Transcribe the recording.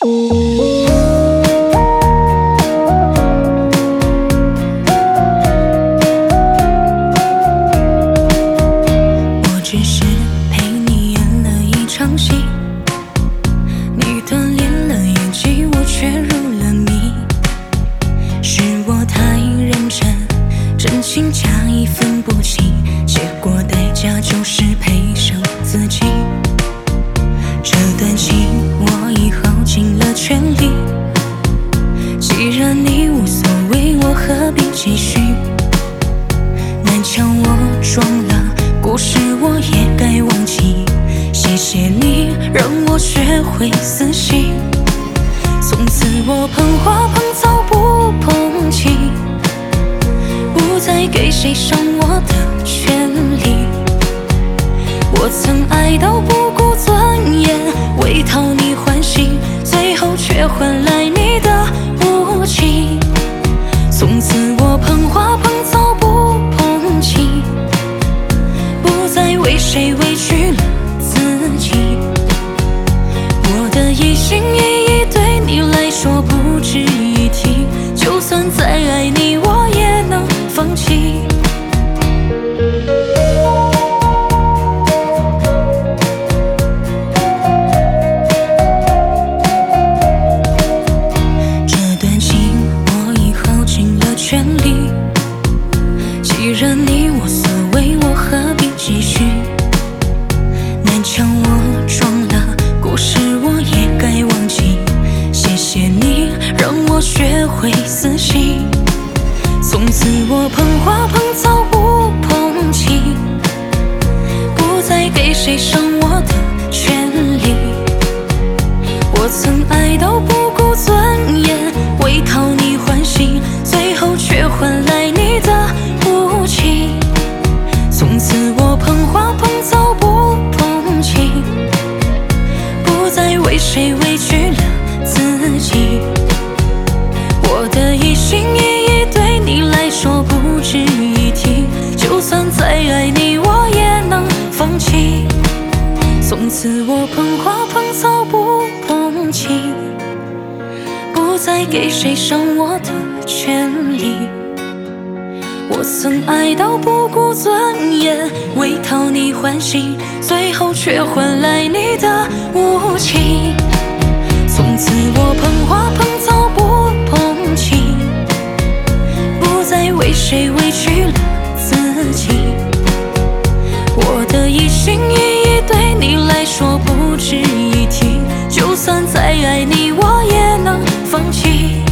我只是陪你演了一场戏，你锻炼了演技，我却入了迷。是我太认真，真情假意分不清，结果代价就是赔上自己。这段情我已耗尽了全力，既然你无所谓，我何必继续？南墙我撞了，故事我也该忘记。谢谢你让我学会死心，从此我碰花碰草不碰情，不再给谁伤我的权利。我曾爱到不顾尊严，为讨你欢心，最后却换来你的无情。从此我碰花碰草不碰情，不再为谁委屈了自己。我的一心一意对你来说不值一提，就算再爱你我也能放弃。全力，既然你无所谓，我何必继续？南墙我撞了，故事我也该忘记。谢谢你让我学会死心，从此我碰花碰草不碰情，不再给谁伤我的权利。我曾爱到不顾尊严，为讨你欢心，最后却换来你的无情。从此我碰花碰草不碰情，不再为谁委屈了自己。我的一心一意对你来说不值一提，就算再爱你我也能放弃。从此我碰花碰草不碰情，不再给谁伤我的权利。我曾爱到不顾尊严，为讨你欢心，最后却换来你的无情。从此我碰花碰草不碰情，不再为谁委屈了自己。我的一心一意对你来说不值一提，就算再爱你我也能放弃。